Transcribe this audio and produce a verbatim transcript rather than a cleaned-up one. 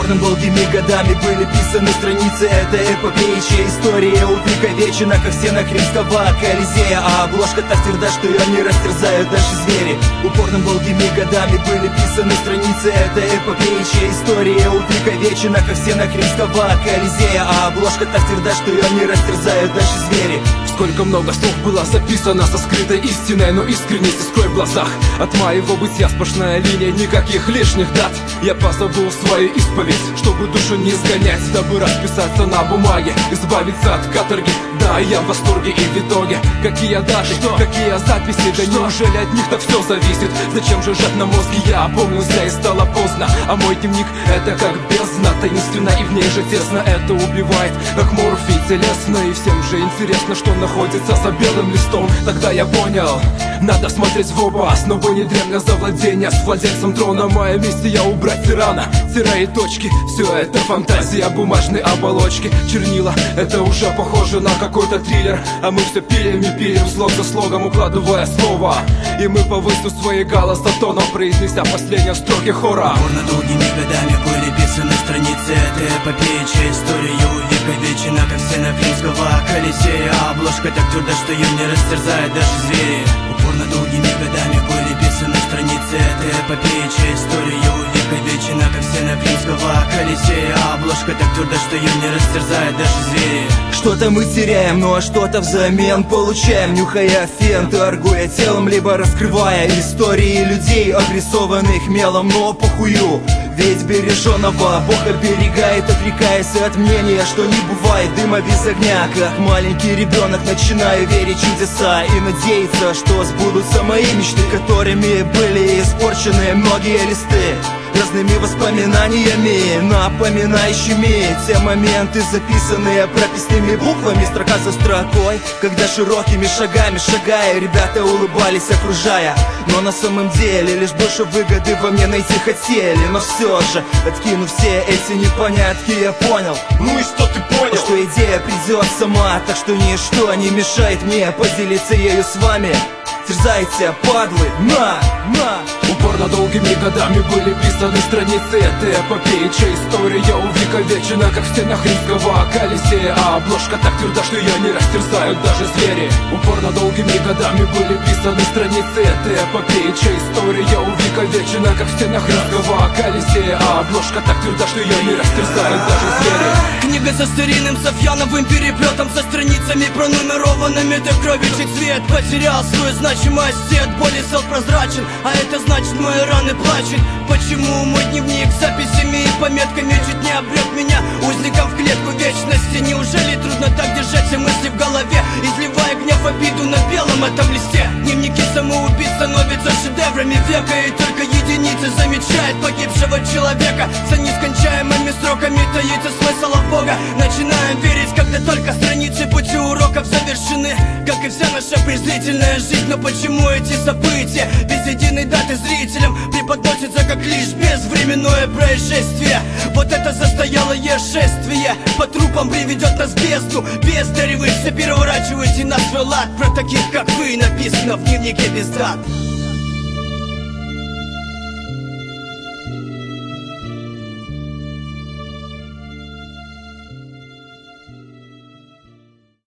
Упорно долгими годами были писаны страницы этой эпопеи, чья история увековечена, как стена Римского Колизея. А обложка так тверда, что ее не растерзают даже звери. Упорно долгими годами были писаны страницы этой эпопеи, чья история увековечена, как стена Римского Колизея. А обложка так тверда, что ее не растерзают даже звери. Сколько много слов было записано со скрытой истиной, но искренность искрой в глазах. От моего бытия сплошная линия, никаких лишних дат. Я позабыл свою исповедь, чтобы душу не сгонять, дабы расписаться на бумаге, избавиться от каторги. Да, я в восторге, и в итоге какие даты, что? Какие записи, да что? Неужели от них-то все зависит? Зачем же жать на мозги? Я опомнился и стало поздно. А мой дневник это как бездна, таинственно и в ней же тесно. Это убивает, как морфий телесно. И всем же интересно, что находится за белым листом. Тогда я понял, надо смотреть в оба. Снова не дремля за владение с владельцем трона. Моя миссия убрать тирана, тире и точки. Все это фантазия бумажной оболочки. Чернила, это уже похоже на какой-то триллер. А мы все пилим и пилим, слог за слогом укладывая слово. И мы повысим свои голосотоном, произнеся последние строки хора. Упорно долгими годами были писаны страницы этой эпопеи, чья история увековечена, как стена Римского Колизея. А обложка так тверда, что ее не растерзают даже звери. Упорно долгими годами были писаны страницы этой эпопеи, чья история увековечена, как стена Римского Колизея. А обложка так тверда, что ее не растерзают даже звери. Что-то мы теряем, ну а что-то взамен получаем, нюхая фен, торгуя телом, либо раскрывая истории людей, обрисованных мелом, но похую. Ведь береженого Бог оберегает, отрекаясь от мнения, что не бывает дыма без огня. Как маленький ребенок начинаю верить в чудеса и надеяться, что сбудутся мои мечты, которыми были испорчены многие листы разными воспоминаниями, напоминающими те моменты, записанные прописными буквами, строка за строкой. Когда широкими шагами шагая, ребята улыбались, окружая. Но на самом деле лишь больше выгоды во мне найти хотели. Но все же, откинув все эти непонятки, я понял. Ну и что ты понял? Что идея придет сама, так что ничто не мешает мне поделиться ею с вами. Терзайте, падлы, на, на. Упорно долгими годами были писаны страницы этой эпопеи, чья история увековечена, как в стенах Римского Колизея. А обложка так тверда, что ее не растерзают даже звери. Упорно долгими годами были писаны страницы этой эпопеи, чья история увековечена, как в стенах Римского Колизея. А обложка так тверда, что ее не растерзают даже звери. Книга со старинным софьяновым переплетом, со страницами пронумерованными до крови, чей цвет потерял свою значимость, цвет боли стал прозрачен, а это значит, мои раны плачут. Почему мой дневник с записями и пометками чуть не обрек меня узником в клетку вечности? Неужели трудно так держать все мысли в голове, изливая гнев, обиду на белом этом листе? Дневники самоубийц становятся шедеврами века, и только единицы замечают погибшего человека. За нескончаемыми строками таится смысл от Бога. Начинаем верить, когда только страницы пути уроков завершены, как и вся наша презрительная жизнь. Но почему эти события без единой даты зрителям преподносятся как лишь безвременное происшествие? Вот это застоялое шествие по трупам приведет нас в бездну. Бездари, вы все переворачиваете на свой лад. Про таких, как вы, написано в дневнике без дат.